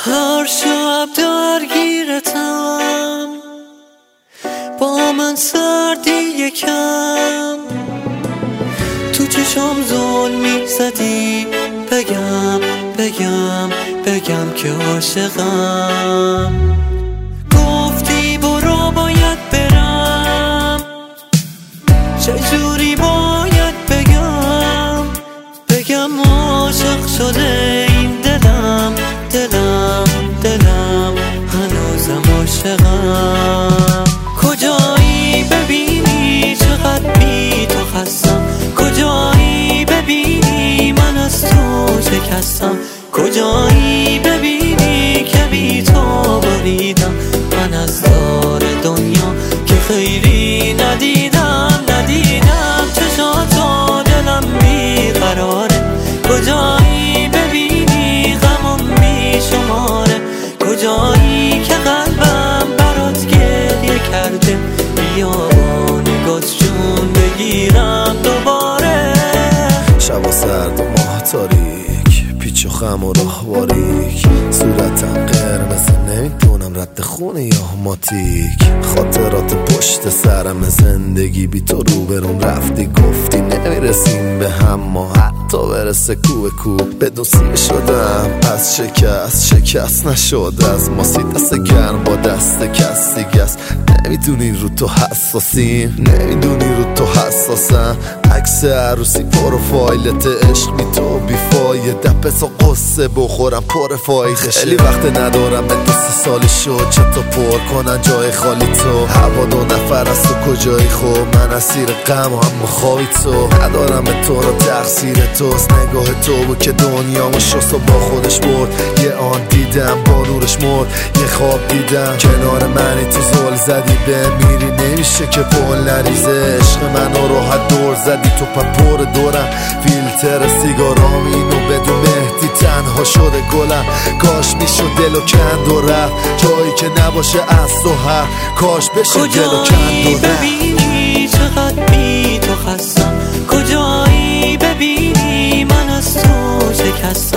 هر شب درگیرتم، با من سردی یکم، تو چشم زل میزدی بگم که عاشقم. گفتی برو باید برم، چجوری باید بگم عاشق شده این دلم هنوزم عاشقم. کجایی ببینی چقدر بی تو خستم، کجایی ببینی من از تو شکستم، کجایی ببینی که بی تو بریدم، من از دار دنیا که خیری ندیدم چشاتو دلم بیقراره. کجایی ببینی غمم میشماره، کجایی که قلبم برات گریه کرده، بیا با نگات جون بگیرم دوباره. شبا سرد و ماه تاریک، پیچ و خم و راه باریک، صورتم قرمز نمیدونم رد خونه یا ماتیک. خاطرات پشت سرم زندگی بی تو روبرون رفتی، گفتی نمیرسیم به هم ما حتی برسه کو بدون سیه شدم از شکست نشد از ما سی دست گرم با دست کس دیگه است. نمیدونی رو تو حساسیم، نمیدونی رو تو حساسم. عکس عروسی پروفایلت عشق بی تو بیفایده، پسا قصه بخورم پر فایخشه. خیلی وقت ندارم به 2 سالی شد چطور پر کنن جای خالی تو. هوا 2 نفر از تو کجایی خوب، من اسیر غم و هم خوابی تو. ندارم به تو رو تقصیر توست، نگاه تو بود که دنیامو شست و با خودش برد. یه آن دیدم با نورش مرد، یه خواب دیدم کنار منی تو زل زدی بمیری نمیشه که پل نریزه. عشق منو راحت دور زدی تو پر دورم، فیلتر سیگارام اینو بدون مهدی تنها شده گلم. کاش میشد دلو کند و رفت جایی که نباشه از تو حرف، کاش بشه دلو کند و رفت. ببینی چقدر بی تو خستم، کجایی ببینی من از تو شکستم،